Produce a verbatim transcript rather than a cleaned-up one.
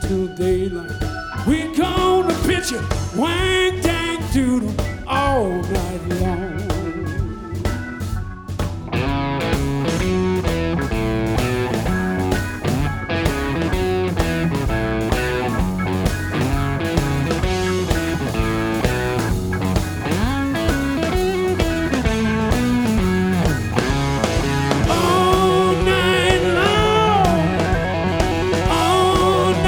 till daylight. We gonna pitch it, wang dang doodle all night long.